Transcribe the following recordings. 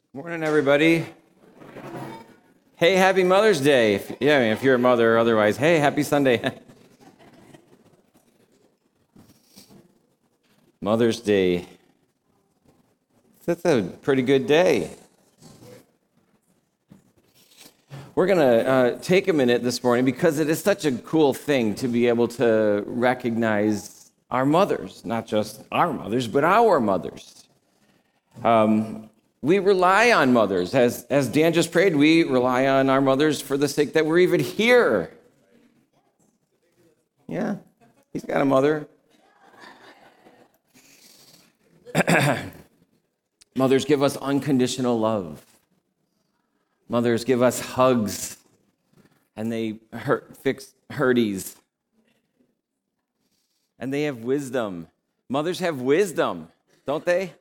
Morning, everybody. Hey, happy Mother's Day. If you're a mother, otherwise, hey, happy Sunday. Mother's Day. That's a pretty good day. We're going to take a minute this morning because it is such a cool thing to be able to recognize our mothers, not just our mothers, but our mothers. We rely on mothers. As Dan just prayed, we rely on our mothers for the sake that we're even here. Yeah, he's got a mother. Mothers give us unconditional love. Mothers give us hugs, and they fix hurties. And they have wisdom. Mothers have wisdom, don't they?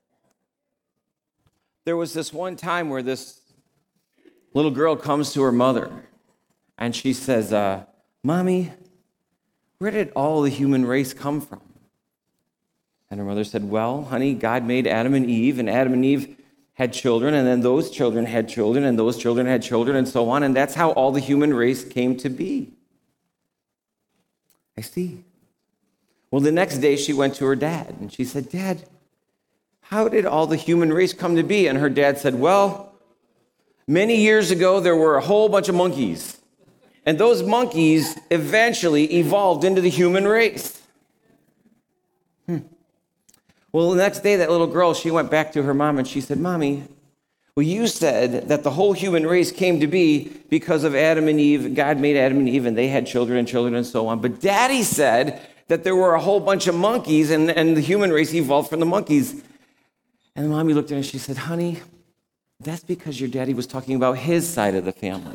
There was this one time where this little girl comes to her mother, and she says, Mommy, where did all the human race come from? And her mother said, well, honey, God made Adam and Eve had children, and then those children had children, and those children had children, and so on, and that's how all the human race came to be. I see. Well, the next day she went to her dad, and she said, Dad, how did all the human race come to be? And her dad said, well, many years ago, there were a whole bunch of monkeys. And those monkeys eventually evolved into the human race. Well, the next day, that little girl, she went back to her mom and she said, Mommy, well, you said that the whole human race came to be because of Adam and Eve. God made Adam and Eve, and they had children and so on. But Daddy said that there were a whole bunch of monkeys, and the human race evolved from the monkeys. And the mommy looked at her and she said, honey, that's because your daddy was talking about his side of the family.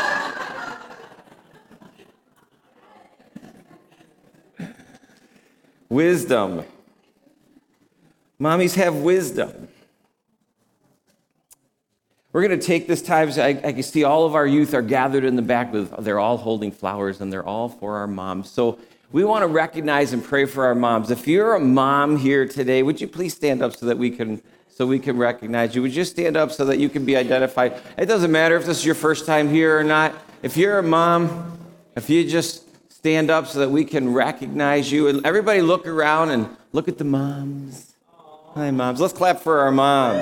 Wisdom. Mommies have wisdom. We're going to take this time. I can see all of our youth are gathered in the back. They're all holding flowers, and they're all for our moms. So we want to recognize and pray for our moms. If you're a mom here today, would you please stand up so we can recognize you? Would you stand up so that you can be identified? It doesn't matter if this is your first time here or not. If you're a mom, if you just stand up so that we can recognize you. And everybody look around and look at the moms. Hi, moms. Let's clap for our moms.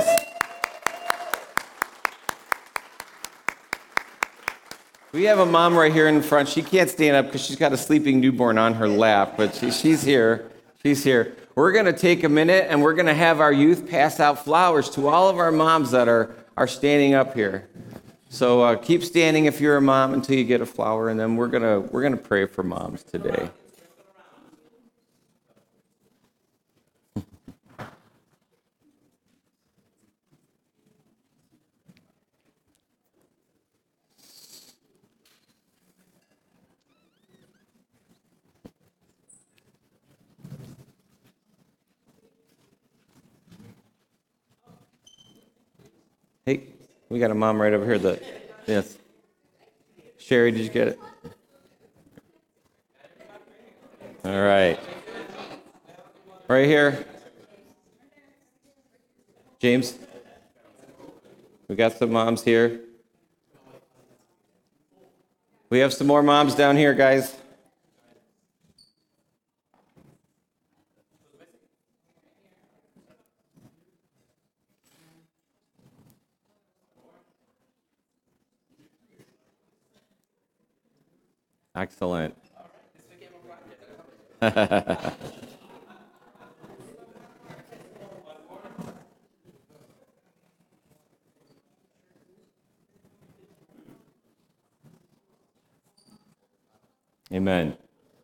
We have a mom right here in front. She can't stand up because she's got a sleeping newborn on her lap, but she's here. She's here. We're going to take a minute, and we're going to have our youth pass out flowers to all of our moms that are standing up here. So keep standing if you're a mom until you get a flower, and then we're gonna pray for moms today. Hey, we got a mom right over here. Yes. Sherry, did you get it? All right. Right here. James. We got some moms here. We have some more moms down here, guys. Excellent. Amen.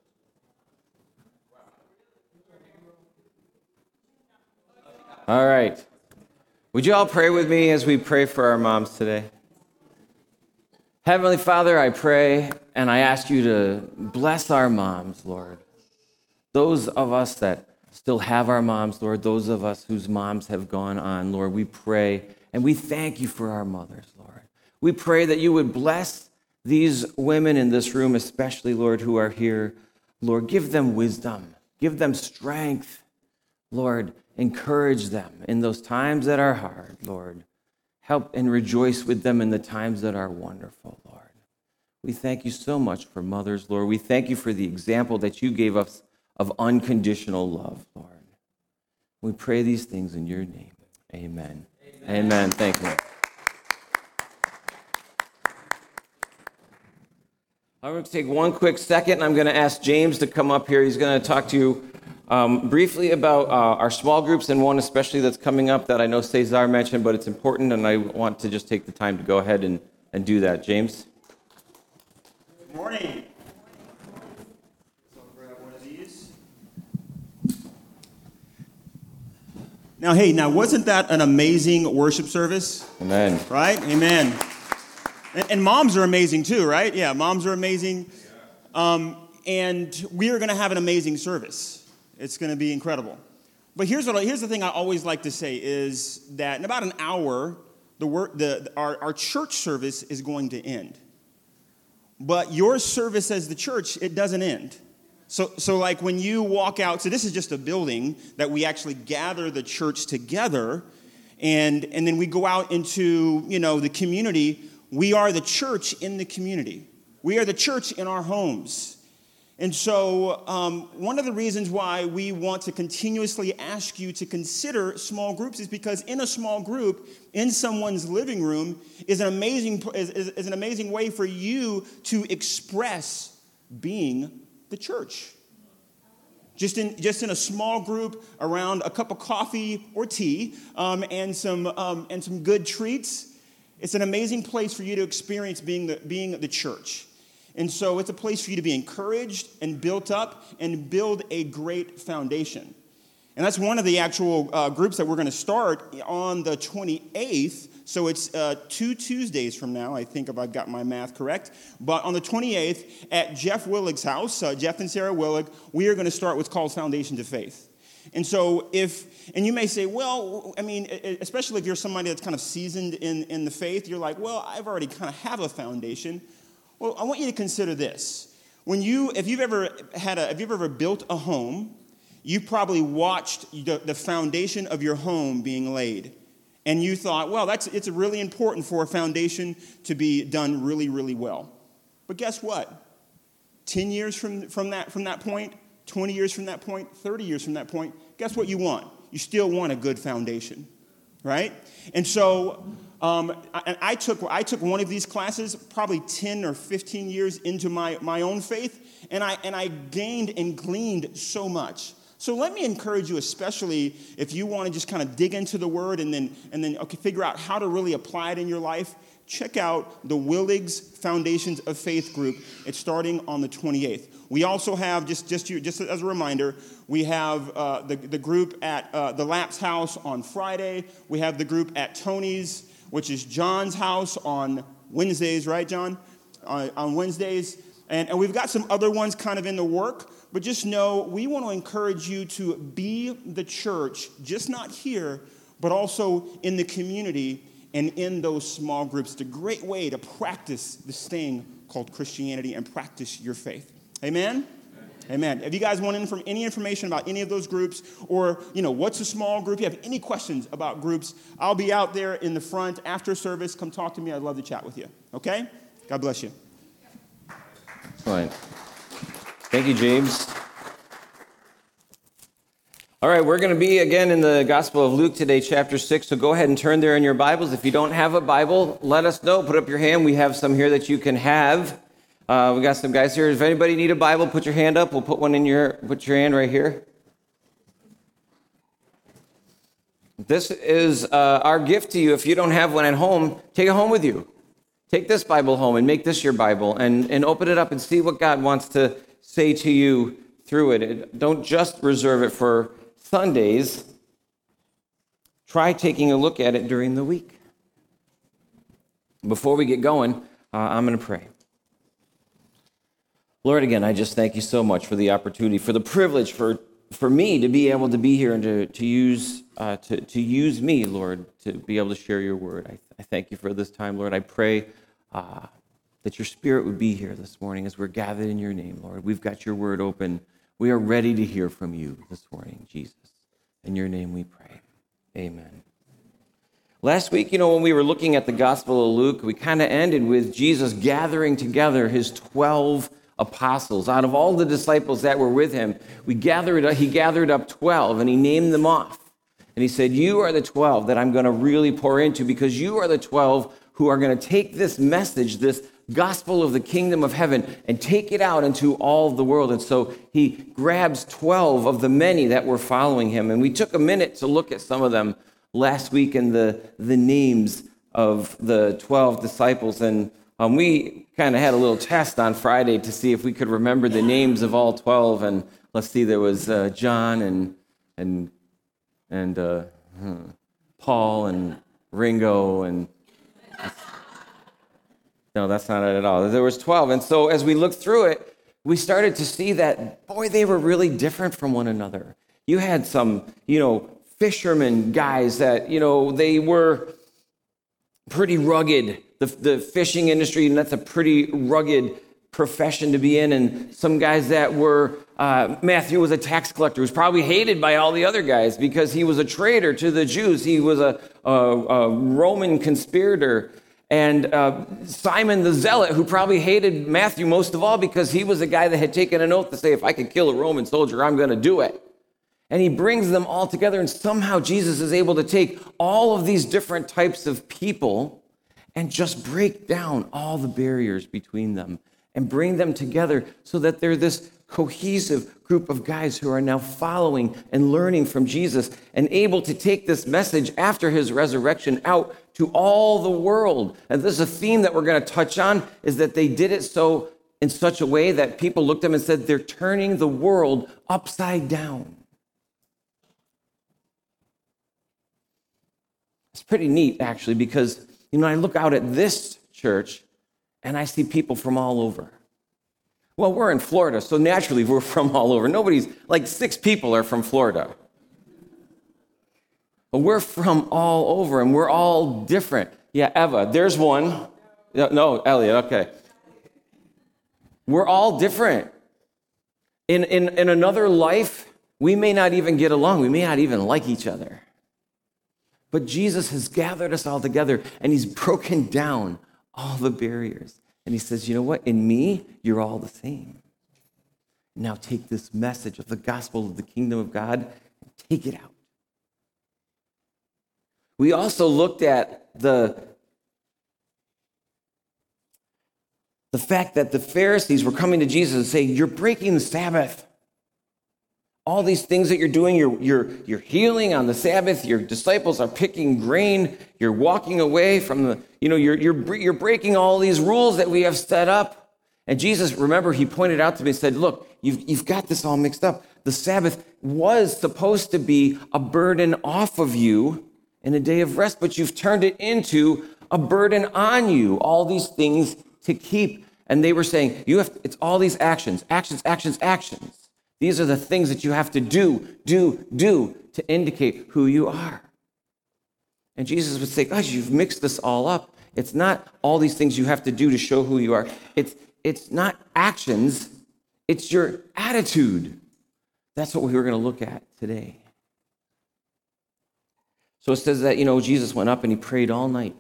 All right. Would you all pray with me as we pray for our moms today? Heavenly Father, I pray and I ask you to bless our moms, Lord. Those of us that still have our moms, Lord, those of us whose moms have gone on, Lord, we pray and we thank you for our mothers, Lord. We pray that you would bless these women in this room, especially, Lord, who are here. Lord, give them wisdom, give them strength. Lord, encourage them in those times that are hard, Lord. help and rejoice with them in the times that are wonderful, Lord. We thank you so much for mothers, Lord. We thank you for the example that you gave us of unconditional love, Lord. We pray these things in your name. Amen. Amen. Thank you. I'm going to take one quick second, and I'm going to ask James to come up here. He's going to talk to you briefly about our small groups, and one especially that's coming up that I know Cesar mentioned, but it's important, and I want to just take the time to go ahead and do that. James? Good morning. I'll grab one of these. Now, wasn't that an amazing worship service? Amen. Right? Amen. And moms are amazing too, right? Yeah, moms are amazing. And we are going to have an amazing service. It's going to be incredible. But here's the thing I always like to say is that in about an hour, our church service is going to end. But your service as the church, it doesn't end. So like when you walk out, so this is just a building that we actually gather the church together, and then we go out into, the community. We are the church in the community. We are the church in our homes. And so one of the reasons why we want to continuously ask you to consider small groups is because in a small group, in someone's living room, is an amazing way for you to express being the church. Just in a small group around a cup of coffee or tea and some good treats. It's an amazing place for you to experience being the church. And so it's a place for you to be encouraged and built up and build a great foundation. And that's one of the actual groups that we're going to start on the 28th. So it's 2 Tuesdays from now, I think, if I got my math correct. But on the 28th at Jeff Willig's house, Jeff and Sarah Willig, we are going to start what's called Foundations of Faith. And so and you may say, well, I mean, especially if you're somebody that's kind of seasoned in the faith, you're like, well, I've already kind of have a foundation. Well, I want you to consider this. If you've ever built a home, you've probably watched the foundation of your home being laid. And you thought, well, it's really important for a foundation to be done really, really well. But guess what? 10 years from that point, 20 years from that point, 30 years from that point, guess what you want? You still want a good foundation, right? And so I took one of these classes probably 10 or 15 years into my own faith, and I gained and gleaned so much. So let me encourage you, especially if you want to just kind of dig into the Word and then figure out how to really apply it in your life. Check out the Willig's Foundations of Faith group. It's starting on the 28th. We also have, just as a reminder, we have the group at the Laps house on Friday. We have the group at Tony's, which is John's house on Wednesdays, right, John? On Wednesdays. And we've got some other ones kind of in the work. But just know we want to encourage you to be the church, just not here, but also in the community and in those small groups. It's a great way to practice this thing called Christianity and practice your faith. Amen? Amen. If you guys want any information about any of those groups or, what's a small group, you have any questions about groups, I'll be out there in the front after service. Come talk to me. I'd love to chat with you. Okay? God bless you. Fine. Thank you, James. All right, we're going to be again in the Gospel of Luke today, chapter 6. So go ahead and turn there in your Bibles. If you don't have a Bible, let us know. Put up your hand. We have some here that you can have. We got some guys here. If anybody need a Bible, put your hand up. We'll put one put your hand right here. This is our gift to you. If you don't have one at home, take it home with you. Take this Bible home and make this your Bible and open it up and see what God wants to say to you through it. Don't just reserve it for Sundays. Try taking a look at it during the week. Before we get going, I'm going to pray. Lord, again, I just thank you so much for the opportunity, for the privilege for me to be able to be here and to use me, Lord, to be able to share your word. I thank you for this time, Lord. I pray that your Spirit would be here this morning as we're gathered in your name, Lord. We've got your word open. We are ready to hear from you this morning, Jesus. In your name we pray. Amen. Last week, when we were looking at the Gospel of Luke, we kind of ended with Jesus gathering together his 12 apostles. Out of all the disciples that were with him, he gathered up 12, and he named them off. And he said, you are the 12 that I'm going to really pour into, because you are the 12 who are going to take this message, this gospel of the kingdom of heaven, and take it out into all the world. And so he grabs 12 of the many that were following him. And we took a minute to look at some of them last week in the names of the 12 disciples. And we kind of had a little test on Friday to see if we could remember the names of all 12. And let's see, there was John and Paul and Ringo and... No, that's not it at all. There was 12. And so as we looked through it, we started to see that, boy, they were really different from one another. You had some, fishermen guys that, they were pretty rugged. The fishing industry, and that's a pretty rugged profession to be in. And some guys that were, Matthew was a tax collector who was probably hated by all the other guys because he was a traitor to the Jews. He was a Roman conspirator. And Simon the Zealot, who probably hated Matthew most of all because he was the guy that had taken an oath to say, if I could kill a Roman soldier, I'm going to do it. And he brings them all together, and somehow Jesus is able to take all of these different types of people and just break down all the barriers between them and bring them together so that they're this cohesive group of guys who are now following and learning from Jesus and able to take this message after his resurrection out to all the world. And this is a theme that we're going to touch on, is that they did it so in such a way that people looked at them and said, they're turning the world upside down. It's pretty neat, actually, because, I look out at this church and I see people from all over. Well, we're in Florida, so naturally we're from all over. Nobody's, 6 people are from Florida. But we're from all over, and we're all different. Yeah, Eva, there's one. No, Elliot, okay. We're all different. In another life, we may not even get along. We may not even like each other. But Jesus has gathered us all together, and he's broken down all the barriers. And he says, you know what? In me, you're all the same. Now take this message of the gospel of the kingdom of God and take it out. We also looked at the fact that the Pharisees were coming to Jesus and saying, you're breaking the Sabbath. All these things that you're doing, you're healing on the Sabbath. Your disciples are picking grain. You're walking away from the, you're breaking all these rules that we have set up. And Jesus, remember, he pointed out to me and said, look, you've got this all mixed up. The Sabbath was supposed to be a burden off of you in a day of rest, but you've turned it into a burden on you, all these things to keep. And they were saying, it's all these actions. These are the things that you have to do to indicate who you are. And Jesus would say, gosh, you've mixed this all up. It's not all these things you have to do to show who you are. It's not actions, it's your attitude. That's what we were going to look at today. So it says that, Jesus went up and he prayed all night.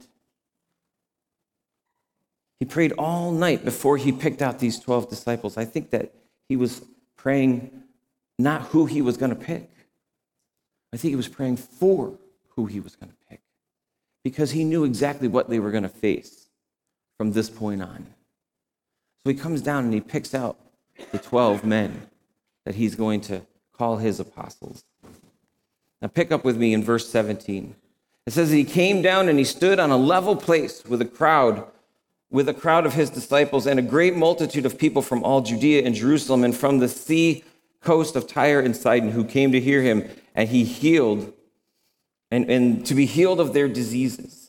He prayed all night before he picked out these 12 disciples. I think that he was praying not who he was going to pick. I think he was praying for who he was going to pick, because he knew exactly what they were going to face from this point on. So he comes down and he picks out the 12 men that he's going to call his apostles. Now pick up with me in verse 17. It says that he came down and he stood on a level place with a crowd of his disciples and a great multitude of people from all Judea and Jerusalem and from the sea coast of Tyre and Sidon, who came to hear him, and he healed, and to be healed of their diseases,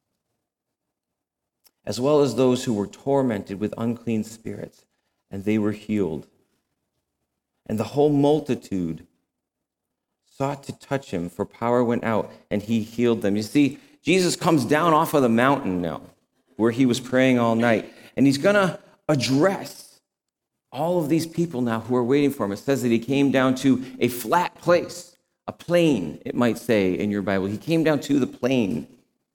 as well as those who were tormented with unclean spirits, and they were healed. And the whole multitude sought to touch him, for power went out, and he healed them. You see, Jesus comes down off of the mountain now, where he was praying all night, and he's going to address all of these people now who are waiting for him. It says that he came down to a flat place, a plain, it might say in your Bible. He came down to the plain,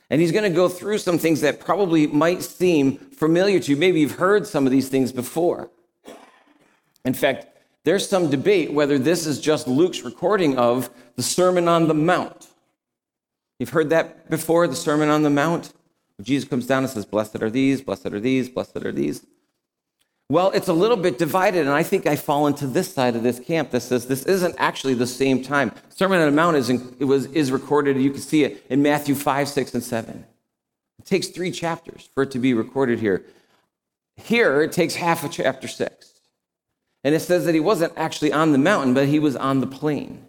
And he's going to go through some things that probably might seem familiar to you. Maybe you've heard some of these things before. In fact, there's some debate whether this is just Luke's recording of the Sermon on the Mount. You've heard that before, the Sermon on the Mount? Jesus comes down and says, blessed are these, blessed are these, blessed are these. Well, it's a little bit divided, and I think I fall into this side of this camp that says this isn't actually the same time. Sermon on the Mount is recorded, you can see it in Matthew 5, 6, and 7. It takes 3 chapters for it to be recorded here. Here, it takes half of chapter 6. And it says that he wasn't actually on the mountain, but he was on the plain.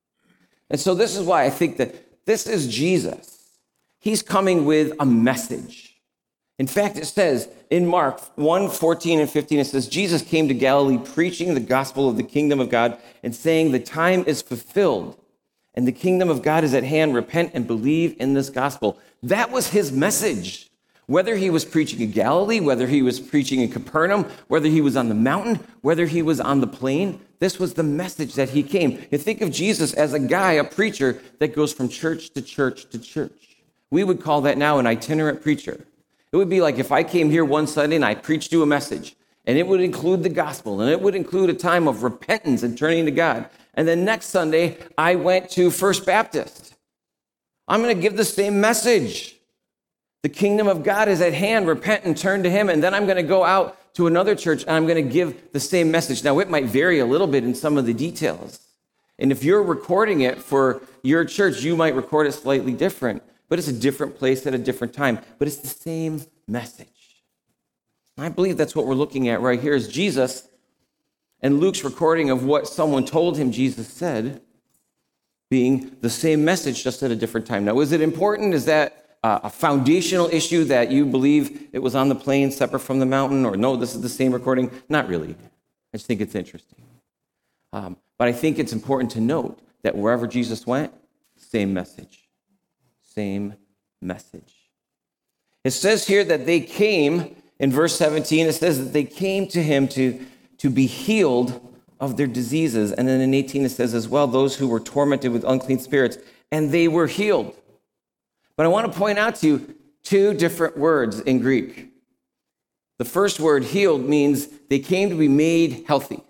And so this is why I think that this is Jesus. He's coming with a message. In fact, it says in Mark 1, 14 and 15, it says, Jesus came to Galilee preaching the gospel of the kingdom of God and saying, the time is fulfilled and the kingdom of God is at hand. Repent and believe in this gospel. That was his message. Whether he was preaching in Galilee, whether he was preaching in Capernaum, whether he was on the mountain, whether he was on the plain, this was the message that he came. You think of Jesus as a guy, a preacher that goes from church to church to church. We would call that now an itinerant preacher. It would be like if I came here one Sunday and I preached you a message, and it would include the gospel, and it would include a time of repentance and turning to God. And then next Sunday, I went to First Baptist. I'm going to give the same message. The kingdom of God is at hand. Repent and turn to him. And then I'm going to go out to another church, and I'm going to give the same message. Now, it might vary a little bit in some of the details. And if you're recording it for your church, you might record it slightly different. But it's a different place at a different time. But it's the same message. And I believe that's what we're looking at right here is Jesus and Luke's recording of what someone told him Jesus said being the same message just at a different time. Now, is it important? Is that a foundational issue that you believe it was on the plain separate from the mountain? Or no, this is the same recording? Not really. I just think it's interesting. But I think it's important to note that wherever Jesus went, same message. Same message. It says here that they came, in verse 17, it says that they came to him to be healed of their diseases. And then in 18 it says as well, those who were tormented with unclean spirits, and they were healed. But I want to point out to you 2 different words in Greek. The first word, healed, means they came to be made healthy.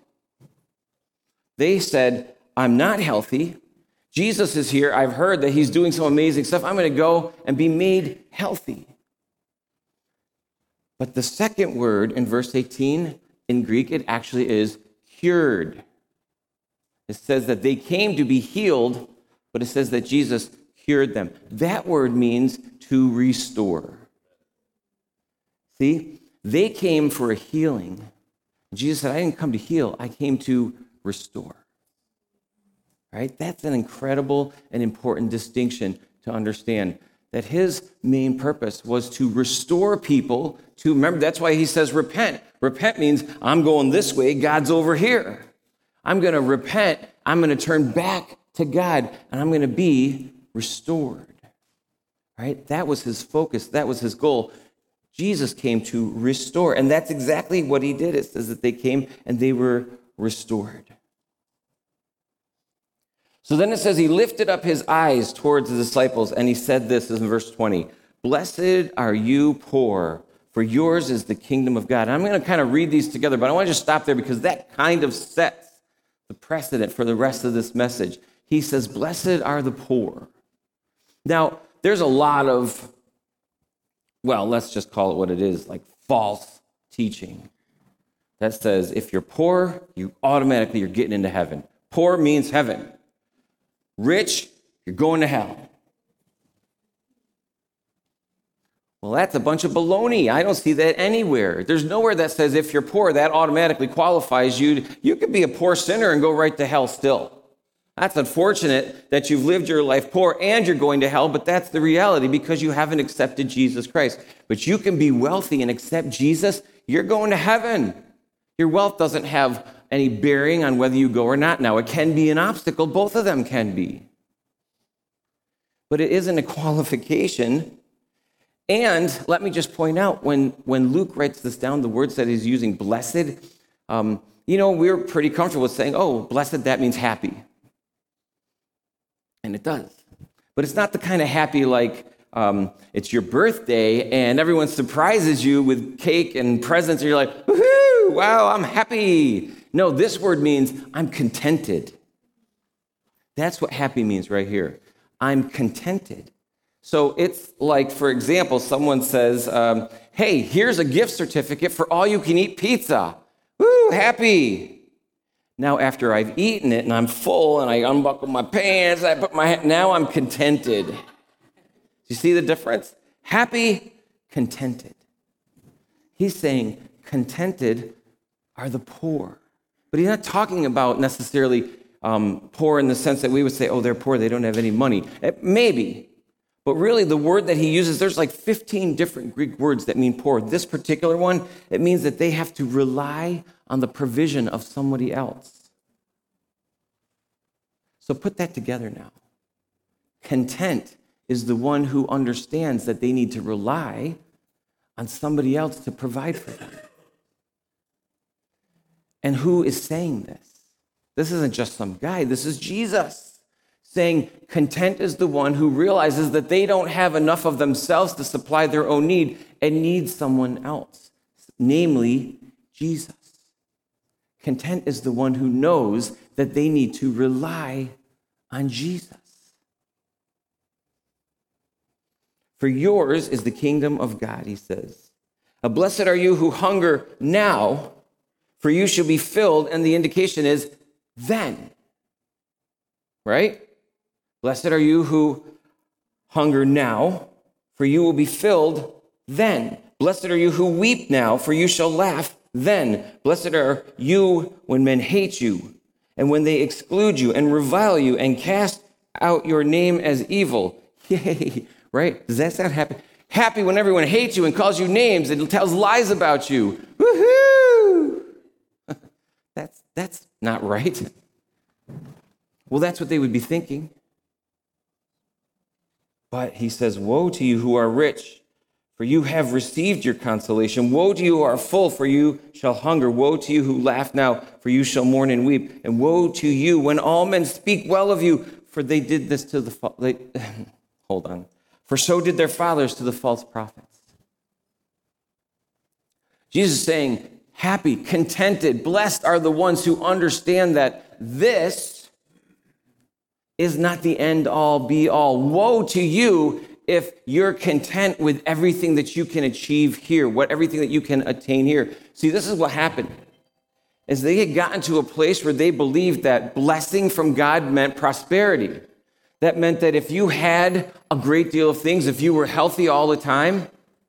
They said, I'm not healthy. Jesus is here. I've heard that he's doing some amazing stuff. I'm going to go and be made healthy. But the second word in verse 18 in Greek, it actually is cured. It says that they came to be healed, but it says that Jesus cured them. That word means to restore. See, they came for a healing. Jesus said, I didn't come to heal. I came to restore. Right? That's an incredible and important distinction to understand, that his main purpose was to restore people to, remember, that's why he says repent. Repent means I'm going this way, God's over here. I'm going to repent, I'm going to turn back to God, and I'm going to be restored. Right? That was his focus, that was his goal. Jesus came to restore, and that's exactly what he did. It says that they came and they were restored. So then it says he lifted up his eyes towards the disciples and he said this in verse 20, blessed are you poor, for yours is the kingdom of God. And I'm going to kind of read these together, but I want to just stop there because that kind of sets the precedent for the rest of this message. He says, blessed are the poor. Now, there's a lot of, well, let's just call it what it is, like false teaching that says if you're poor, you're getting into heaven. Poor means heaven. Rich, you're going to hell. Well, that's a bunch of baloney. I don't see that anywhere. There's nowhere that says if you're poor, that automatically qualifies you. You could be a poor sinner and go right to hell still. That's unfortunate that you've lived your life poor and you're going to hell, but that's the reality because you haven't accepted Jesus Christ. But you can be wealthy and accept Jesus, you're going to heaven. Your wealth doesn't have any bearing on whether you go or not. Now, it can be an obstacle. Both of them can be. But it isn't a qualification. And let me just point out, when Luke writes this down, the words that he's using, blessed, we're pretty comfortable with saying, oh, blessed, that means happy. And it does. But it's not the kind of happy like it's your birthday and everyone surprises you with cake and presents, and you're like, woohoo, wow, I'm happy. No, this word means I'm contented. That's what happy means right here. I'm contented. So it's like, for example, someone says, hey, here's a gift certificate for all-you-can-eat pizza. Woo, happy. Now, after I've eaten it and I'm full and I unbuckle my pants, I put now I'm contented. Do you see the difference? Happy, contented. He's saying contented are the poor. But he's not talking about necessarily poor in the sense that we would say, oh, they're poor, they don't have any money. Maybe. But really, the word that he uses, there's like 15 different Greek words that mean poor. This particular one, it means that they have to rely on the provision of somebody else. So put that together now. Content is the one who understands that they need to rely on somebody else to provide for them. And who is saying this? This isn't just some guy. This is Jesus saying content is the one who realizes that they don't have enough of themselves to supply their own need and need someone else, namely Jesus. Content is the one who knows that they need to rely on Jesus. For yours is the kingdom of God, he says. Blessed are you who hunger now, for you shall be filled, and the indication is then. Right? Blessed are you who hunger now, for you will be filled then. Blessed are you who weep now, for you shall laugh then. Blessed are you when men hate you, and when they exclude you, and revile you, and cast out your name as evil. Yay, right? Does that sound happy? Happy when everyone hates you and calls you names and tells lies about you. Woohoo! That's not right. Well, that's what they would be thinking. But he says, woe to you who are rich, for you have received your consolation. Woe to you who are full, for you shall hunger. Woe to you who laugh now, for you shall mourn and weep. And woe to you when all men speak well of you, for they did this to the... Hold on. For so did their fathers to the false prophets. Jesus is saying, happy, contented, blessed are the ones who understand that this is not the end all be all. Woe to you if you're content with everything that you can achieve here, everything that you can attain here. See, this is what happened. Is they had gotten to a place where they believed that blessing from God meant prosperity. That meant that if you had a great deal of things, if you were healthy all the time,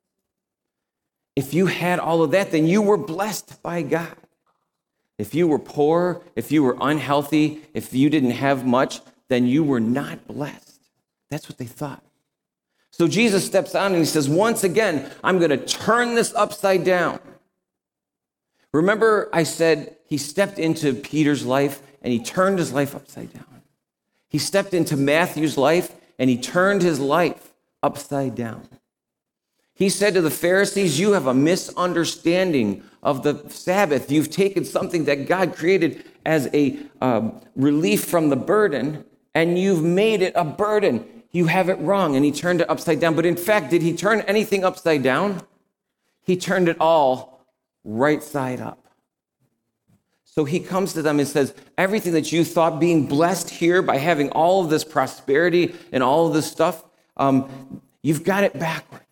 if you had all of that, then you were blessed by God. If you were poor, if you were unhealthy, if you didn't have much, then you were not blessed. That's what they thought. So Jesus steps on and he says, once again, I'm going to turn this upside down. Remember I said he stepped into Peter's life and he turned his life upside down. He stepped into Matthew's life and he turned his life upside down. He said to the Pharisees, you have a misunderstanding of the Sabbath. You've taken something that God created as a relief from the burden, and you've made it a burden. You have it wrong. And he turned it upside down. But in fact, did he turn anything upside down? He turned it all right side up. So he comes to them and says, everything that you thought being blessed here by having all of this prosperity and all of this stuff, you've got it backwards.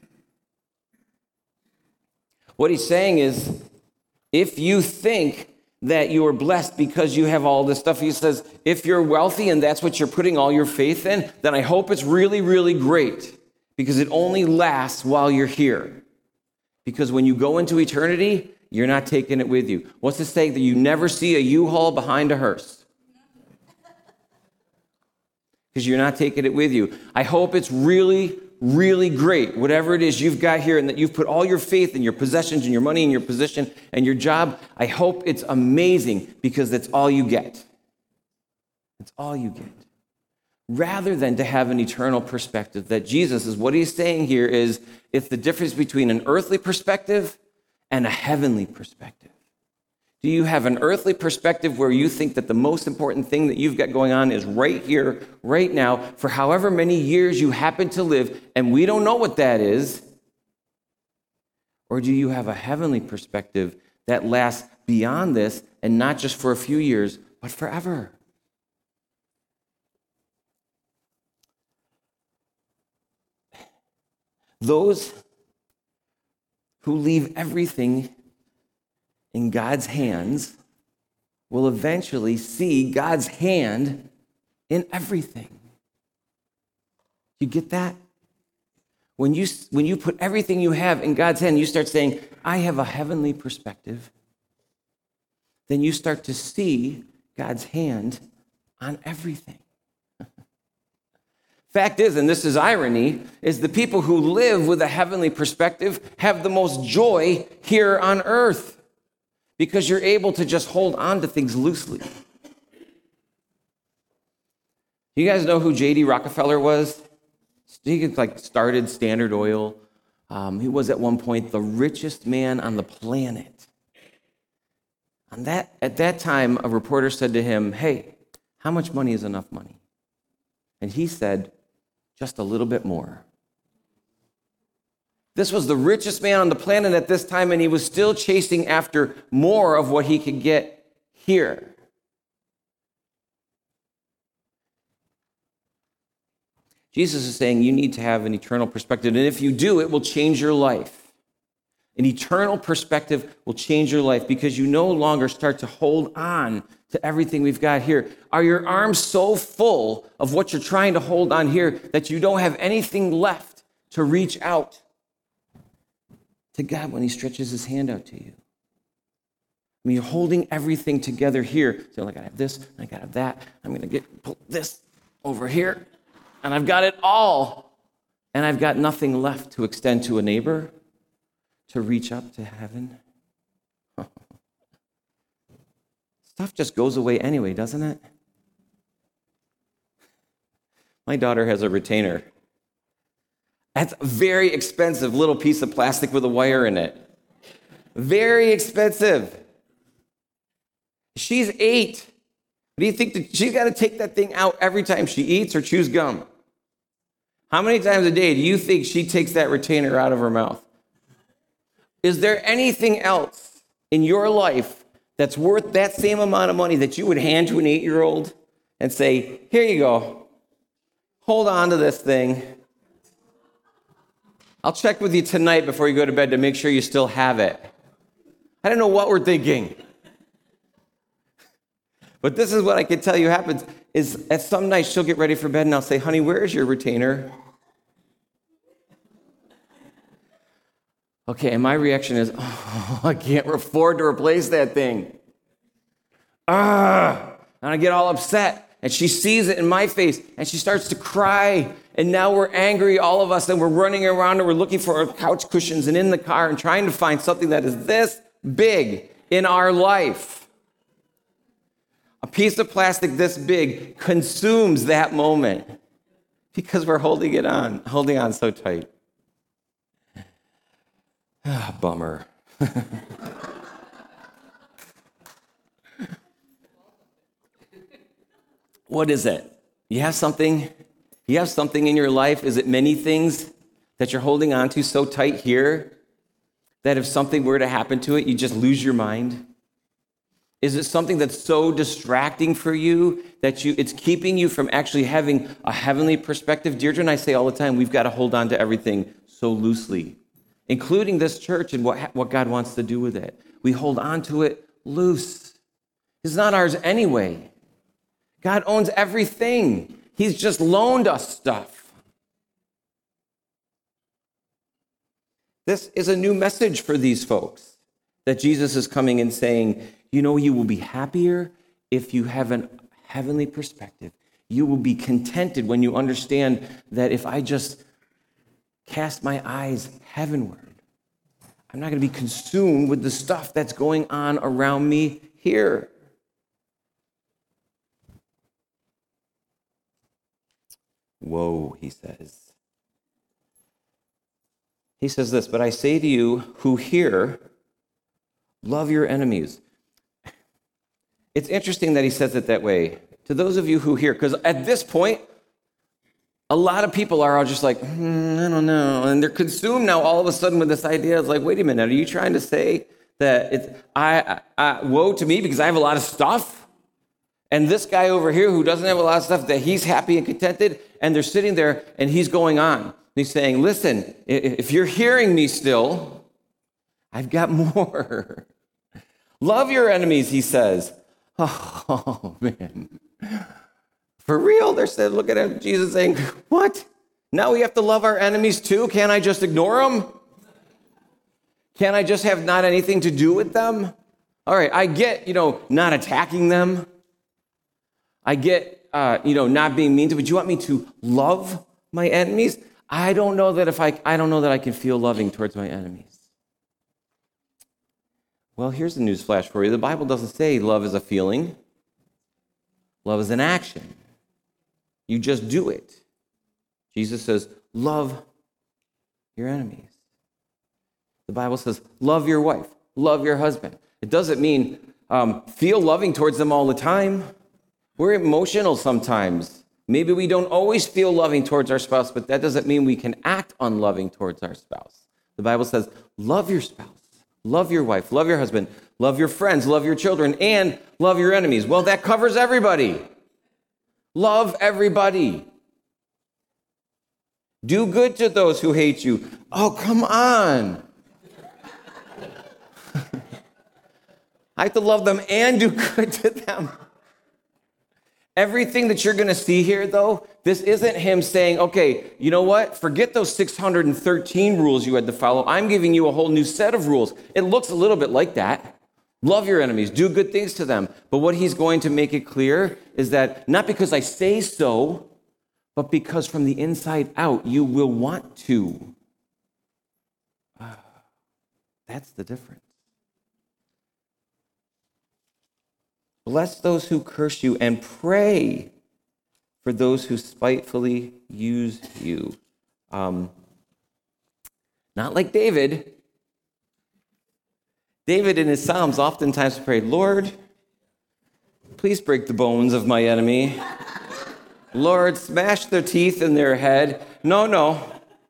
What he's saying is, if you think that you are blessed because you have all this stuff, he says, if you're wealthy and that's what you're putting all your faith in, then I hope it's really, really great, because it only lasts while you're here. Because when you go into eternity, you're not taking it with you. What's the saying? That you never see a U-Haul behind a hearse. Because you're not taking it with you. I hope it's really, really great, whatever it is you've got here, and that you've put all your faith in your possessions and your money and your position and your job. I hope it's amazing, because that's all you get. It's all you get. Rather than to have an eternal perspective, that Jesus is, what he's saying here is, it's the difference between an earthly perspective and a heavenly perspective. Do you have an earthly perspective where you think that the most important thing that you've got going on is right here, right now, for however many years you happen to live, and we don't know what that is? Or do you have a heavenly perspective that lasts beyond this, and not just for a few years, but forever? Those who leave everything in God's hands will eventually see God's hand in everything. You get that? When you put everything you have in God's hand, you start saying, I have a heavenly perspective. Then you start to see God's hand on everything. Fact is, and this is irony, is the people who live with a heavenly perspective have the most joy here on earth, because you're able to just hold on to things loosely. You guys know who J.D. Rockefeller was? He started Standard Oil. He was at one point the richest man on the planet. At that time, a reporter said to him, hey, how much money is enough money? And he said, just a little bit more. This was the richest man on the planet at this time, and he was still chasing after more of what he could get here. Jesus is saying you need to have an eternal perspective, and if you do, it will change your life. An eternal perspective will change your life because you no longer start to hold on to everything we've got here. Are your arms so full of what you're trying to hold on here that you don't have anything left to reach out to God when he stretches his hand out to you? I mean, you're holding everything together here. So I gotta have this, I gotta have that. I'm gonna pull this over here, and I've got it all. And I've got nothing left to extend to a neighbor, to reach up to heaven. Stuff just goes away anyway, doesn't it? My daughter has a retainer. That's a very expensive little piece of plastic with a wire in it. Very expensive. She's 8. Do you think that she's got to take that thing out every time she eats or chews gum? How many times a day do you think she takes that retainer out of her mouth? Is there anything else in your life that's worth that same amount of money that you would hand to an 8-year-old and say, here you go, hold on to this thing. I'll check with you tonight before you go to bed to make sure you still have it. I don't know what we're thinking. But this is what I can tell you happens, is at some night she'll get ready for bed and I'll say, honey, where is your retainer? Okay, and my reaction is, oh, I can't afford to replace that thing. And I get all upset. And she sees it in my face, and she starts to cry. And now we're angry, all of us, and we're running around, and we're looking for our couch cushions and in the car and trying to find something that is this big in our life. A piece of plastic this big consumes that moment because we're holding on so tight. Bummer. What is it? You have something in your life? Is it many things that you're holding on to so tight here that if something were to happen to it, you just lose your mind? Is it something that's so distracting for you that it's keeping you from actually having a heavenly perspective? Deirdre and I say all the time, we've got to hold on to everything so loosely, including this church and what God wants to do with it. We hold on to it loose. It's not ours anyway. God owns everything. He's just loaned us stuff. This is a new message for these folks that Jesus is coming and saying, you know, you will be happier if you have a heavenly perspective. You will be contented when you understand that if I just cast my eyes heavenward, I'm not going to be consumed with the stuff that's going on around me here. Whoa, he says. He says this, but I say to you who hear, love your enemies. It's interesting that he says it that way. To those of you who hear, because at this point, a lot of people are all just like, I don't know. And they're consumed now all of a sudden with this idea. It's like, wait a minute, are you trying to say that woe to me because I have a lot of stuff? And this guy over here who doesn't have a lot of stuff, that he's happy and contented, and they're sitting there and he's going on. He's saying, listen, if you're hearing me still, I've got more. Love your enemies, he says. Oh, man. For real? They're saying, look at Jesus saying, what? Now we have to love our enemies too? Can't I just ignore them? Can't I just have not anything to do with them? All right, I get, not attacking them. I get, not being mean to them. But you want me to love my enemies? I don't know that I can feel loving towards my enemies. Well, here's the news flash for you. The Bible doesn't say love is a feeling. Love is an action. You just do it. Jesus says, love your enemies. The Bible says, love your wife, love your husband. It doesn't mean feel loving towards them all the time. We're emotional sometimes. Maybe we don't always feel loving towards our spouse, but that doesn't mean we can act unloving towards our spouse. The Bible says, love your spouse, love your wife, love your husband, love your friends, love your children, and love your enemies. Well, that covers everybody. Love everybody. Do good to those who hate you. Oh, come on. I have to love them and do good to them. Everything that you're going to see here, though, this isn't him saying, okay, you know what? Forget those 613 rules you had to follow. I'm giving you a whole new set of rules. It looks a little bit like that. Love your enemies. Do good things to them. But what he's going to make it clear is that not because I say so, but because from the inside out, you will want to. That's the difference. Bless those who curse you and pray for those who spitefully use you. Not like David. David in his Psalms oftentimes prayed, Lord, please break the bones of my enemy. Lord, smash their teeth in their head. No.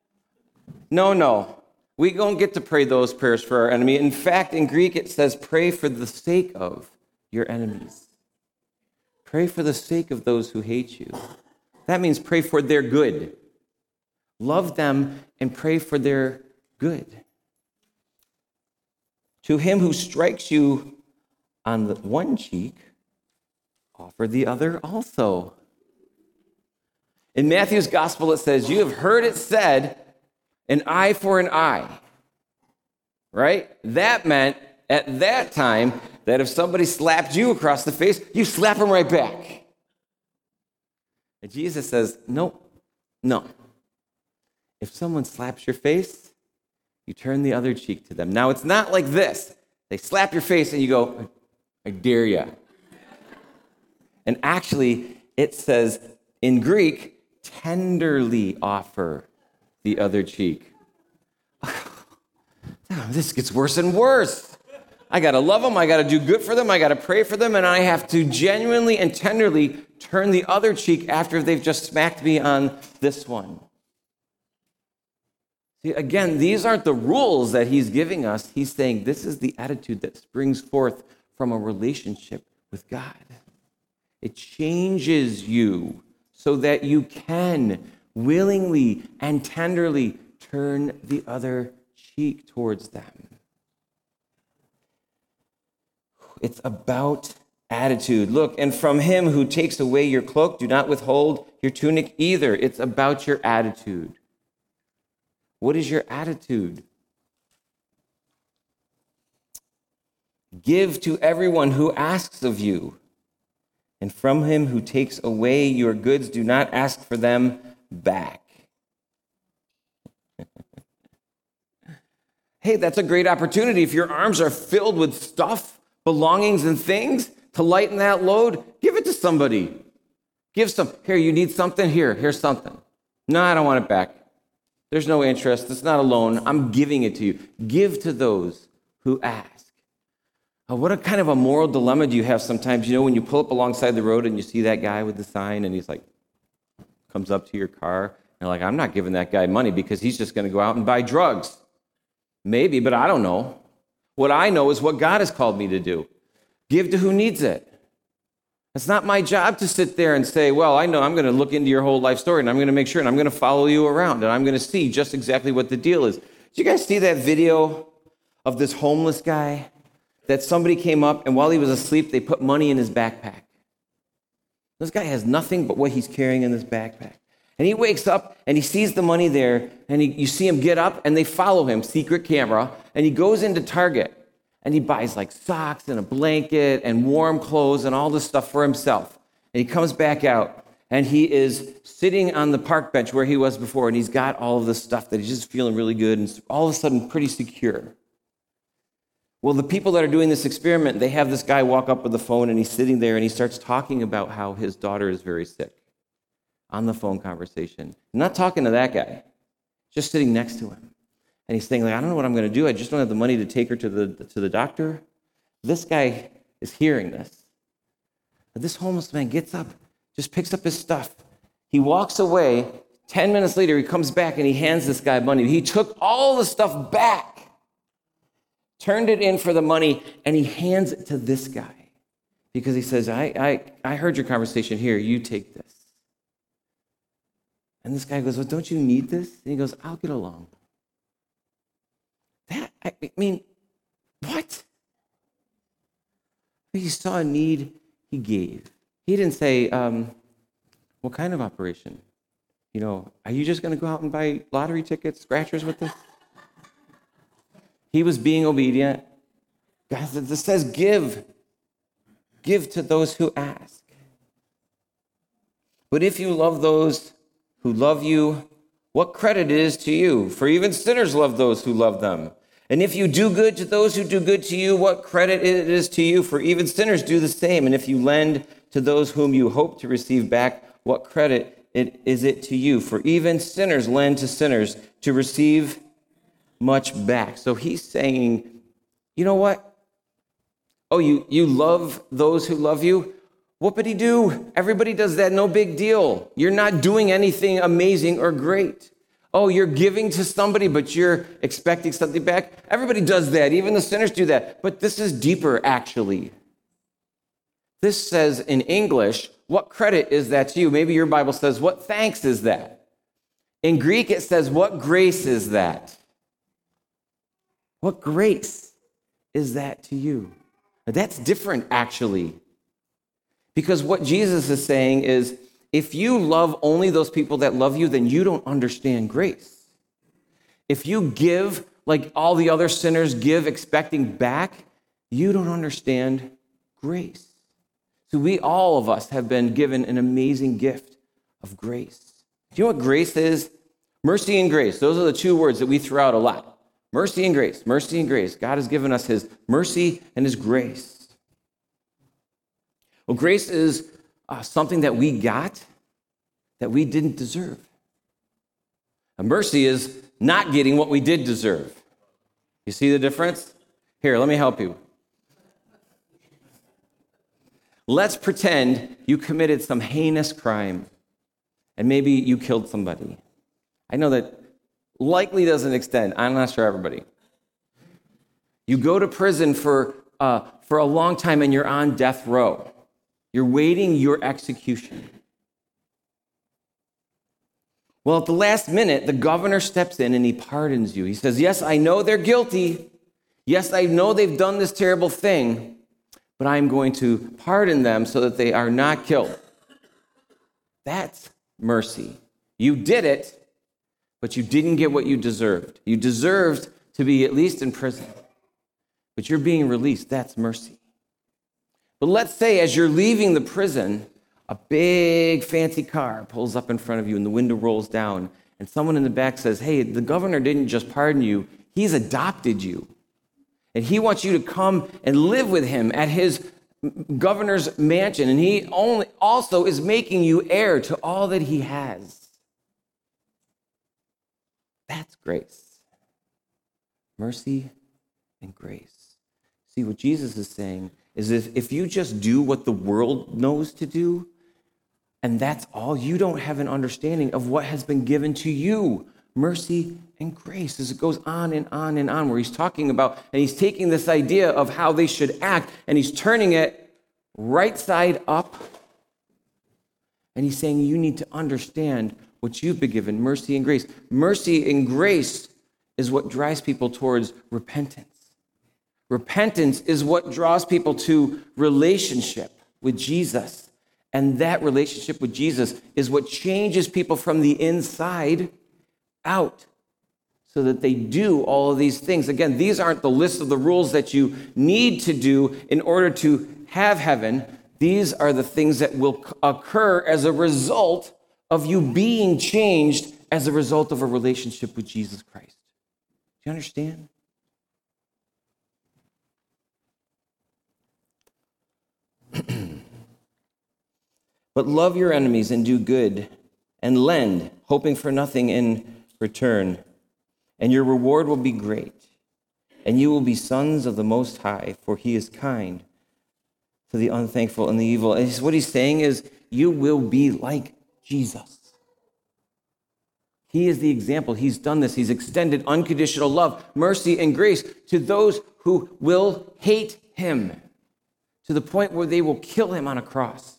We don't get to pray those prayers for our enemy. In fact, in Greek, it says pray for the sake of your enemies. Pray for the sake of those who hate you. That means pray for their good. Love them and pray for their good. To him who strikes you on the one cheek, offer the other also. In Matthew's gospel, it says, you have heard it said, an eye for an eye. Right? That meant, at that time, that if somebody slapped you across the face, you slap them right back. And Jesus says, no. If someone slaps your face, you turn the other cheek to them. Now, it's not like this. They slap your face and you go, I dare you. And actually, it says in Greek, tenderly offer the other cheek. This gets worse and worse. I got to love them, I got to do good for them, I got to pray for them, and I have to genuinely and tenderly turn the other cheek after they've just smacked me on this one. See, again, these aren't the rules that he's giving us. He's saying this is the attitude that springs forth from a relationship with God. It changes you so that you can willingly and tenderly turn the other cheek towards them. It's about attitude. Look, and from him who takes away your cloak, do not withhold your tunic either. It's about your attitude. What is your attitude? Give to everyone who asks of you. And from him who takes away your goods, do not ask for them back. Hey, that's a great opportunity. If your arms are filled with stuff, belongings and things, to lighten that load, give it to somebody. Give some. Here, you need something? Here's something. No, I don't want it back. There's no interest. It's not a loan. I'm giving it to you. Give to those who ask. What a kind of a moral dilemma do you have sometimes, when you pull up alongside the road and you see that guy with the sign and he's like, comes up to your car, and you're like, I'm not giving that guy money because he's just going to go out and buy drugs. Maybe, but I don't know. What I know is what God has called me to do. Give to who needs it. It's not my job to sit there and say, well, I know I'm going to look into your whole life story and I'm going to make sure and I'm going to follow you around and I'm going to see just exactly what the deal is. Did you guys see that video of this homeless guy that somebody came up and while he was asleep, they put money in his backpack? This guy has nothing but what he's carrying in his backpack. And he wakes up and he sees the money there and you see him get up and they follow him, secret camera, and he goes into Target. And he buys like socks and a blanket and warm clothes and all this stuff for himself. And he comes back out and he is sitting on the park bench where he was before and he's got all of this stuff that he's just feeling really good and all of a sudden pretty secure. Well, the people that are doing this experiment, they have this guy walk up with the phone and he's sitting there and he starts talking about how his daughter is very sick on the phone conversation. I'm not talking to that guy, just sitting next to him. And he's saying, I don't know what I'm going to do. I just don't have the money to take her to the doctor. This guy is hearing this. But this homeless man gets up, just picks up his stuff. He walks away. 10 minutes later, he comes back and he hands this guy money. He took all the stuff back, turned it in for the money, and he hands it to this guy because he says, I heard your conversation here. You take this. And this guy goes, well, don't you need this? And he goes, I'll get along. I mean, what? He saw a need, he gave. He didn't say, what kind of operation? Are you just going to go out and buy lottery tickets, scratchers with this? He was being obedient. God, this says give. Give to those who ask. But if you love those who love you, what credit it is to you? For even sinners love those who love them. And if you do good to those who do good to you, what credit it is to you? For even sinners do the same. And if you lend to those whom you hope to receive back, what credit is it to you? For even sinners lend to sinners to receive much back. So he's saying, you know what? Oh, you love those who love you? Whoopity do. Everybody does that. No big deal. You're not doing anything amazing or great. Oh, you're giving to somebody, but you're expecting something back. Everybody does that. Even the sinners do that. But this is deeper, actually. This says in English, what credit is that to you? Maybe your Bible says, what thanks is that? In Greek, it says, what grace is that? What grace is that to you? Now, that's different, actually. Because what Jesus is saying is, if you love only those people that love you, then you don't understand grace. If you give like all the other sinners give, expecting back, you don't understand grace. So all of us have been given an amazing gift of grace. Do you know what grace is? Mercy and grace. Those are the two words that we throw out a lot. Mercy and grace. Mercy and grace. God has given us his mercy and his grace. Well, grace is something that we got that we didn't deserve. And mercy is not getting what we did deserve. You see the difference? Here, let me help you. Let's pretend you committed some heinous crime and maybe you killed somebody. I know that likely doesn't extend. I'm not sure everybody. You go to prison for a long time and you're on death row. You're waiting your execution. Well, at the last minute, the governor steps in and he pardons you. He says, yes, I know they're guilty. Yes, I know they've done this terrible thing, but I'm going to pardon them so that they are not killed. That's mercy. You did it, but you didn't get what you deserved. You deserved to be at least in prison, but you're being released. That's mercy. But let's say as you're leaving the prison, a big fancy car pulls up in front of you and the window rolls down and someone in the back says, hey, the governor didn't just pardon you, he's adopted you. And he wants you to come and live with him at his governor's mansion. And he also is making you heir to all that he has. That's grace. Mercy and grace. See, what Jesus is saying is if you just do what the world knows to do, and that's all, you don't have an understanding of what has been given to you, mercy and grace, as it goes on and on and on, where he's talking about, and he's taking this idea of how they should act, and he's turning it right side up, and he's saying you need to understand what you've been given, mercy and grace. Mercy and grace is what drives people towards repentance. Repentance is what draws people to relationship with Jesus. And that relationship with Jesus is what changes people from the inside out so that they do all of these things. Again, these aren't the list of the rules that you need to do in order to have heaven. These are the things that will occur as a result of you being changed as a result of a relationship with Jesus Christ. Do you understand? But love your enemies and do good and lend, hoping for nothing in return. And your reward will be great. And you will be sons of the Most High, for he is kind to the unthankful and the evil. And what he's saying is, you will be like Jesus. He is the example. He's done this. He's extended unconditional love, mercy, and grace to those who will hate him, to the point where they will kill him on a cross.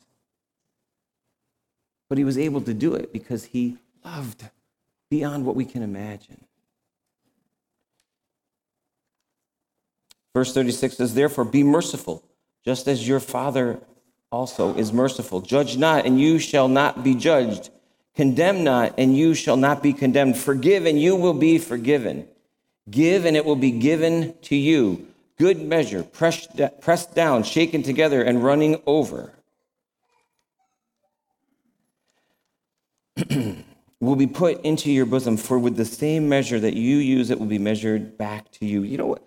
But he was able to do it because he loved beyond what we can imagine. Verse 36 says, therefore, be merciful, just as your Father also is merciful. Judge not, and you shall not be judged. Condemn not, and you shall not be condemned. Forgive, and you will be forgiven. Give, and it will be given to you. Good measure, pressed down, shaken together, and running over, will be put into your bosom. For with the same measure that you use, it will be measured back to you. You know what?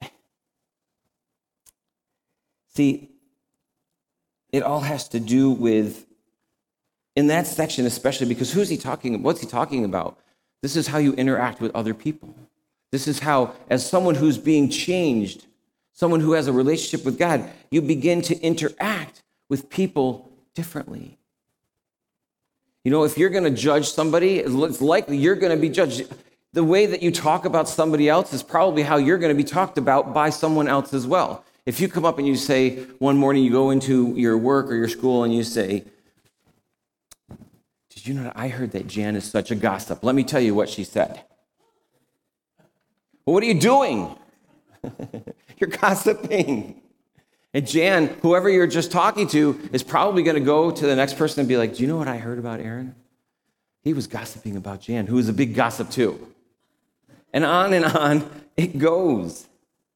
See, it all has to do with, in that section especially, because who's he talking about? What's he talking about? This is how you interact with other people. This is how, as someone who's being changed, someone who has a relationship with God, you begin to interact with people differently. You know, if you're going to judge somebody, it's likely you're going to be judged. The way that you talk about somebody else is probably how you're going to be talked about by someone else as well. If you come up and you say, one morning you go into your work or your school and you say, did you know that I heard that Jan is such a gossip? Let me tell you what she said. Well, what are you doing? You're gossiping. And Jan, whoever you're just talking to, is probably going to go to the next person and be like, do you know what I heard about Aaron? He was gossiping about Jan, who is a big gossip too. And on it goes.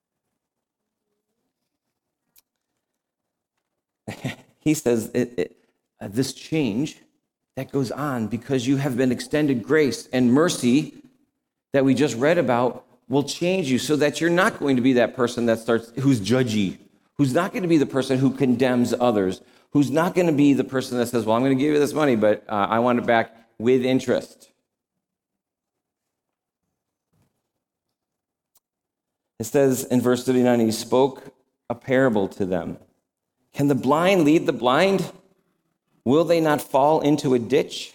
He says this change that goes on because you have been extended grace and mercy that we just read about will change you so that you're not going to be that person who's judgy, who's not going to be the person who condemns others, who's not going to be the person that says, well, I'm going to give you this money, but I want it back with interest. It says in verse 39, he spoke a parable to them. Can the blind lead the blind? Will they not fall into a ditch?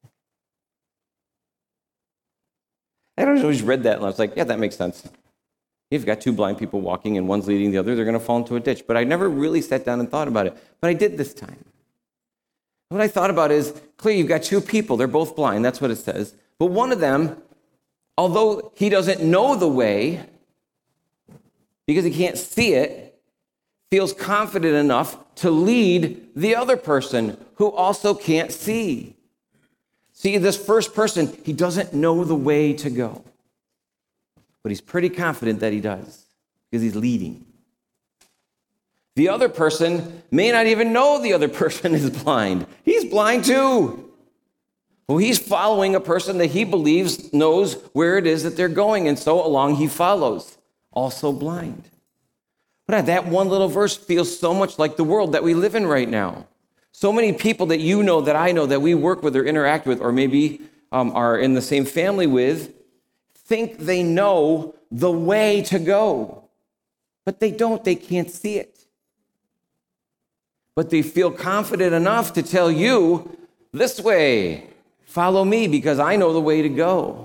I always read that and I was like, yeah, that makes sense. You've got two blind people walking and one's leading the other, they're going to fall into a ditch. But I never really sat down and thought about it. But I did this time. What I thought about is, clearly you've got two people, they're both blind, that's what it says. But one of them, although he doesn't know the way, because he can't see it, feels confident enough to lead the other person who also can't see. See, this first person, he doesn't know the way to go. But he's pretty confident that he does because he's leading. The other person may not even know the other person is blind. He's blind too. Well, he's following a person that he believes knows where it is that they're going, and so along he follows, also blind. But that one little verse feels so much like the world that we live in right now. So many people that you know, that I know, that we work with or interact with, or maybe are in the same family with, think they know the way to go. But they don't. They can't see it. But they feel confident enough to tell you, this way, follow me because I know the way to go.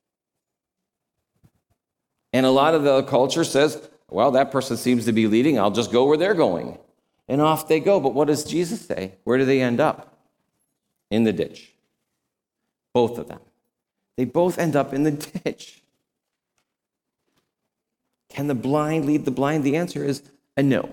And a lot of the culture says, well, that person seems to be leading. I'll just go where they're going. And off they go. But what does Jesus say? Where do they end up? In the ditch. Both of them. They both end up in the ditch. Can the blind lead the blind? The answer is a no.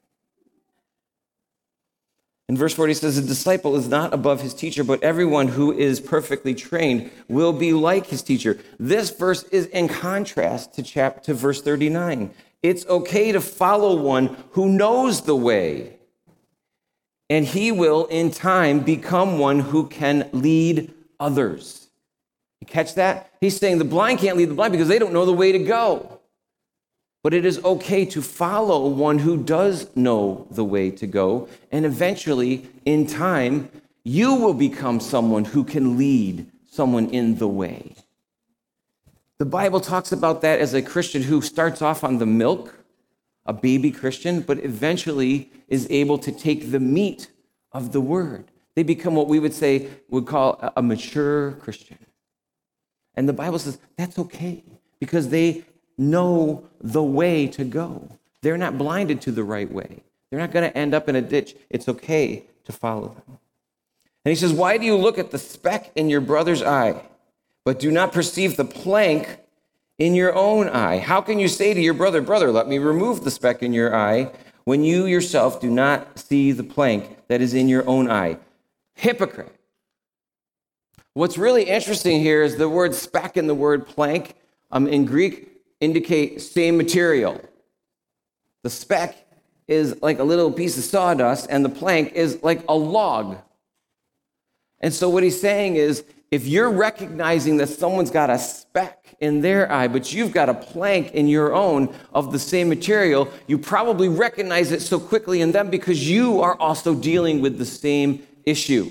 In verse 40 it says, a disciple is not above his teacher, but everyone who is perfectly trained will be like his teacher. This verse is in contrast to verse 39. It's okay to follow one who knows the way, and he will in time become one who can lead others. You catch that? He's saying the blind can't lead the blind because they don't know the way to go. But it is okay to follow one who does know the way to go. And eventually, in time, you will become someone who can lead someone in the way. The Bible talks about that as a Christian who starts off on the milk, a baby Christian, but eventually is able to take the meat of the word. They become what we would call a mature Christian. And the Bible says that's okay because they know the way to go. They're not blinded to the right way. They're not going to end up in a ditch. It's okay to follow them. And he says, why do you look at the speck in your brother's eye, but do not perceive the plank in your own eye? How can you say to your brother, brother, let me remove the speck in your eye, when you yourself do not see the plank that is in your own eye? Hypocrite. What's really interesting here is the word speck and the word plank in Greek indicate same material. The speck is like a little piece of sawdust, and the plank is like a log. And so what he's saying is, if you're recognizing that someone's got a speck in their eye, but you've got a plank in your own of the same material, you probably recognize it so quickly in them because you are also dealing with the same issue.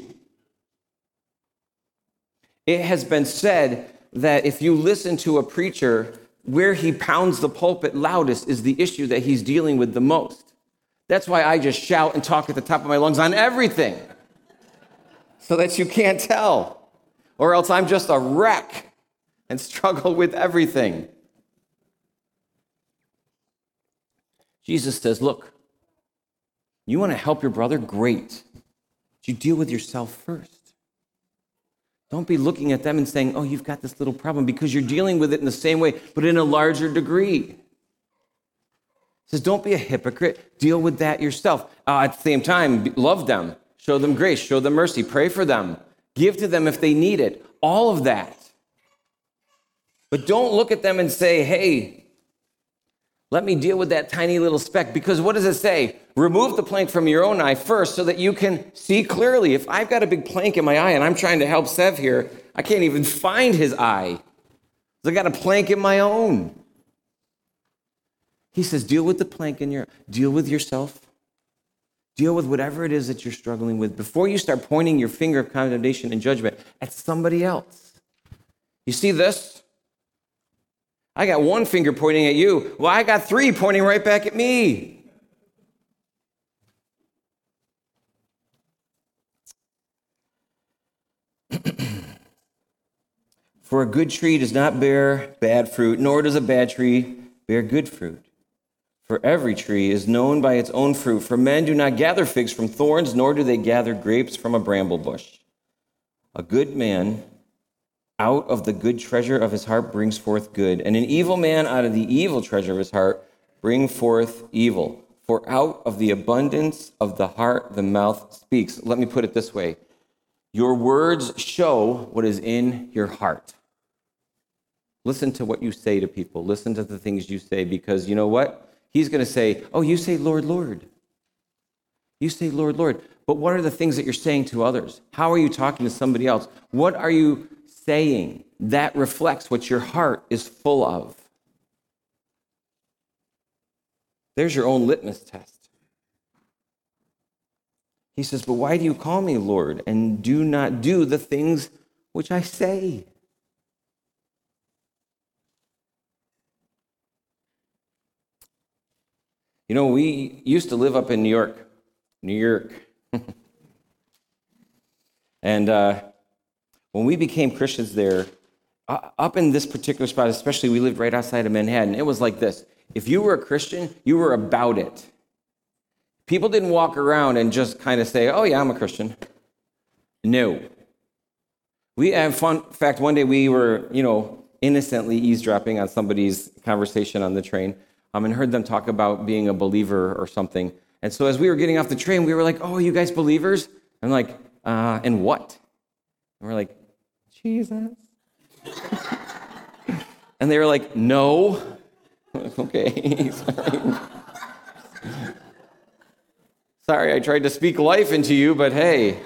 It has been said that if you listen to a preacher, where he pounds the pulpit loudest is the issue that he's dealing with the most. That's why I just shout and talk at the top of my lungs on everything, so that you can't tell. Or else I'm just a wreck and struggle with everything. Jesus says, look, you want to help your brother? Great. But you deal with yourself first. Don't be looking at them and saying, oh, you've got this little problem, because you're dealing with it in the same way, but in a larger degree. He says, don't be a hypocrite. Deal with that yourself. At the same time, love them. Show them grace. Show them mercy. Pray for them. Give to them if they need it. All of that. But don't look at them and say, hey, let me deal with that tiny little speck. Because what does it say? Remove the plank from your own eye first so that you can see clearly. If I've got a big plank in my eye and I'm trying to help Sev here, I can't even find his eye. I got a plank in my own. He says, deal with the plank deal with yourself. Deal with whatever it is that you're struggling with before you start pointing your finger of condemnation and judgment at somebody else. You see this? I got one finger pointing at you. Well, I got three pointing right back at me. For a good tree does not bear bad fruit, nor does a bad tree bear good fruit. For every tree is known by its own fruit. For men do not gather figs from thorns, nor do they gather grapes from a bramble bush. A good man out of the good treasure of his heart brings forth good, and an evil man out of the evil treasure of his heart brings forth evil. For out of the abundance of the heart the mouth speaks. Let me put it this way. Your words show what is in your heart. Listen to what you say to people. Listen to the things you say, because you know what? He's going to say, oh, you say, Lord, Lord. You say, Lord, Lord. But what are the things that you're saying to others? How are you talking to somebody else? What are you saying? That reflects what your heart is full of. There's your own litmus test. He says, but why do you call me Lord and do not do the things which I say? You know, we used to live up in New York. And when we became Christians there, up in this particular spot, especially, we lived right outside of Manhattan. It was like this. If you were a Christian, you were about it. People didn't walk around and just kind of say, oh, yeah, I'm a Christian. No. In fact, one day we were, innocently eavesdropping on somebody's conversation on the train and heard them talk about being a believer or something. And so as we were getting off the train, we were like, oh, you guys believers? I'm like, and what? And we're like, Jesus. And they were like, no. Okay, sorry. Sorry, I tried to speak life into you, but hey.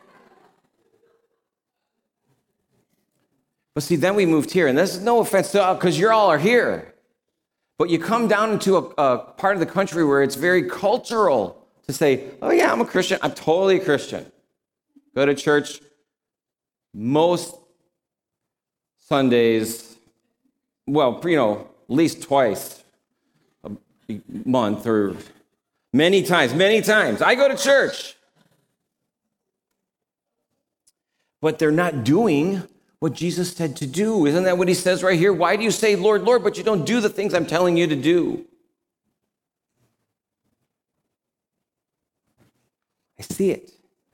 But see, then we moved here, and this is no offense to because you all are here. But you come down into a part of the country where it's very cultural to say, oh yeah, I'm a Christian. I'm totally a Christian. Go to church most Sundays, well, at least twice a month or many times. I go to church. But they're not doing what Jesus said to do. Isn't that what he says right here? Why do you say, Lord, Lord, but you don't do the things I'm telling you to do? I see it.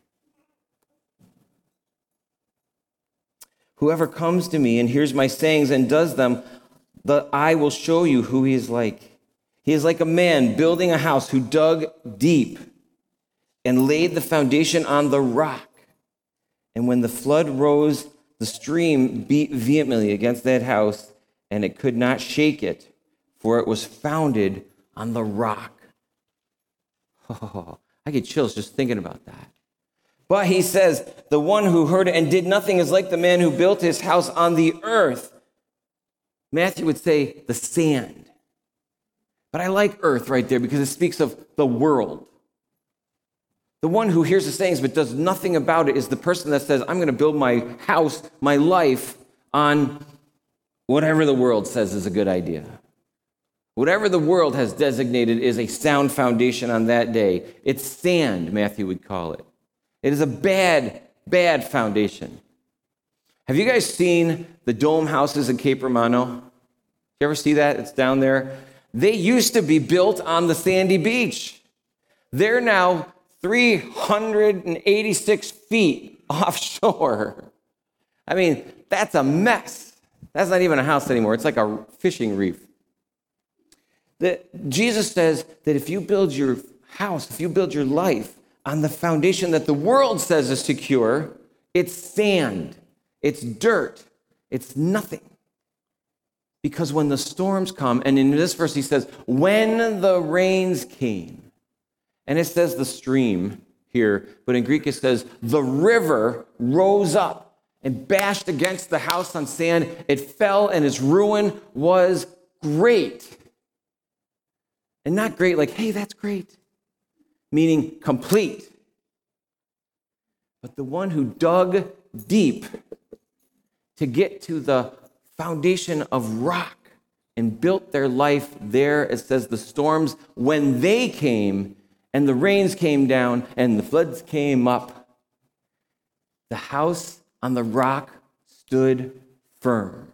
Whoever comes to me and hears my sayings and does them, I will show you who he is like. He is like a man building a house who dug deep and laid the foundation on the rock. And when the flood rose, the stream beat vehemently against that house, and it could not shake it, for it was founded on the rock. Oh, I get chills just thinking about that. But he says, the one who heard it and did nothing is like the man who built his house on the earth. Matthew would say the sand. But I like earth right there because it speaks of the world. The one who hears the sayings but does nothing about it is the person that says, I'm going to build my house, my life, on whatever the world says is a good idea. Whatever the world has designated is a sound foundation on that day. It's sand, Matthew would call it. It is a bad, bad foundation. Have you guys seen the dome houses in Cape Romano? You ever see that? It's down there. They used to be built on the sandy beach. They're now 386 feet offshore. I mean, that's a mess. That's not even a house anymore. It's like a fishing reef. Jesus says that if you build your house, if you build your life on the foundation that the world says is secure, it's sand, it's dirt, it's nothing. Because when the storms come, and in this verse he says, when the rains came, and it says the stream here, but in Greek it says the river rose up and bashed against the house on sand. It fell, and its ruin was great. And not great like, hey, that's great, meaning complete. But the one who dug deep to get to the foundation of rock and built their life there, it says the storms, when they came and the rains came down and the floods came up, the house on the rock stood firm.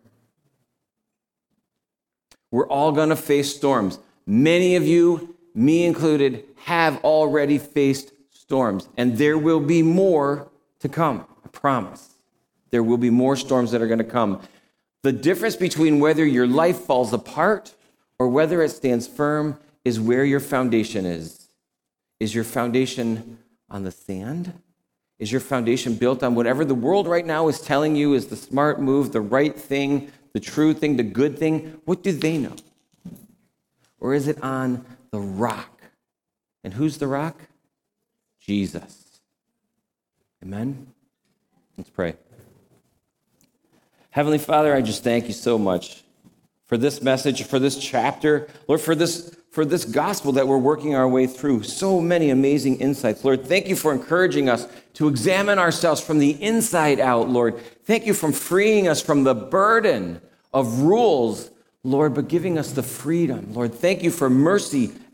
We're all going to face storms. Many of you, me included, have already faced storms, and there will be more to come, I promise. There will be more storms that are going to come. The difference between whether your life falls apart or whether it stands firm is where your foundation is. Is your foundation on the sand? Is your foundation built on whatever the world right now is telling you is the smart move, the right thing, the true thing, the good thing? What do they know? Or is it on the rock? And who's the rock? Jesus. Amen? Let's pray. Heavenly Father, I just thank you so much for this message, for this chapter, Lord, for this gospel that we're working our way through. So many amazing insights. Lord, thank you for encouraging us to examine ourselves from the inside out, Lord. Thank you for freeing us from the burden of rules, Lord, but giving us the freedom. Lord, thank you for mercy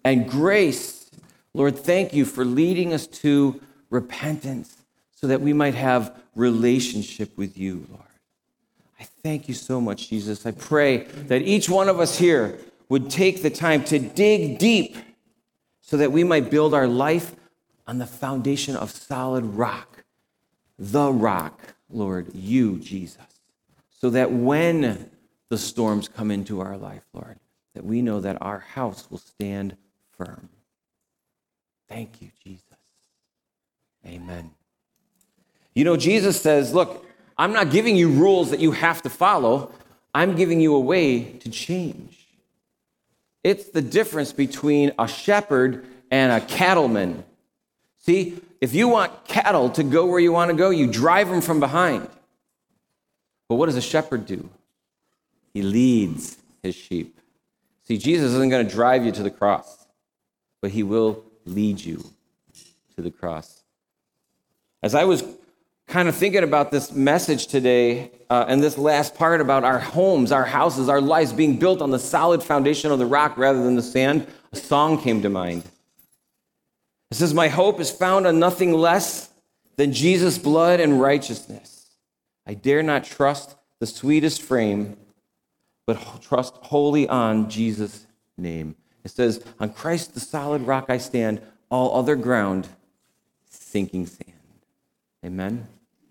and grace. Lord, thank you for leading us to repentance so that we might have relationship with you, Lord. I thank you so much, Jesus. I pray that each one of us here would take the time to dig deep so that we might build our life on the foundation of solid rock, the rock, Lord, you, Jesus, so that when the storms come into our life, Lord, that we know that our house will stand firm. Thank you, Jesus. Amen. You know, Jesus says, look, I'm not giving you rules that you have to follow. I'm giving you a way to change. It's the difference between a shepherd and a cattleman. See, if you want cattle to go where you want to go, you drive them from behind. But what does a shepherd do? He leads his sheep. See, Jesus isn't going to drive you to the cross, but he will lead you to the cross. As I was kind of thinking about this message today and this last part about our homes, our houses, our lives being built on the solid foundation of the rock rather than the sand, a song came to mind. It says, my hope is found on nothing less than Jesus' blood and righteousness. I dare not trust the sweetest frame, but trust wholly on Jesus' name. It says, on Christ the solid rock I stand, all other ground sinking sand. Amen.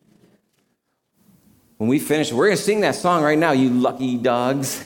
When we finish, we're going to sing that song right now, you lucky dogs.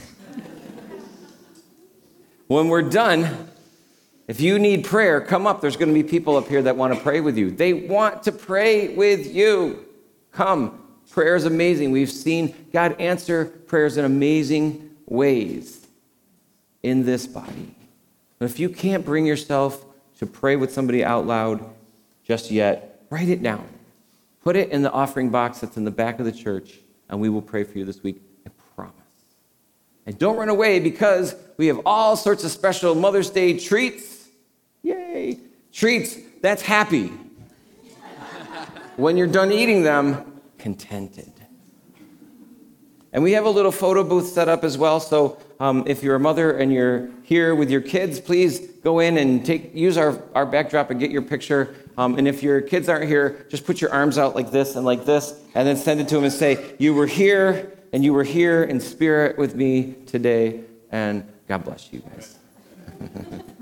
When we're done, if you need prayer, come up. There's going to be people up here that want to pray with you. They want to pray with you. Come. Prayer is amazing. We've seen God answer prayers in amazing ways in this body. But if you can't bring yourself to pray with somebody out loud just yet, write it down. Put it in the offering box that's in the back of the church, and we will pray for you this week. I promise. And don't run away because we have all sorts of special Mother's Day treats. Yay! Treats, that's happy. When you're done eating them, contented. And we have a little photo booth set up as well, so if you're a mother and you're here with your kids, please go in and use our backdrop and get your picture. And if your kids aren't here, just put your arms out like this, and then send it to them and say, you were here, and you were here in spirit with me today, and God bless you guys.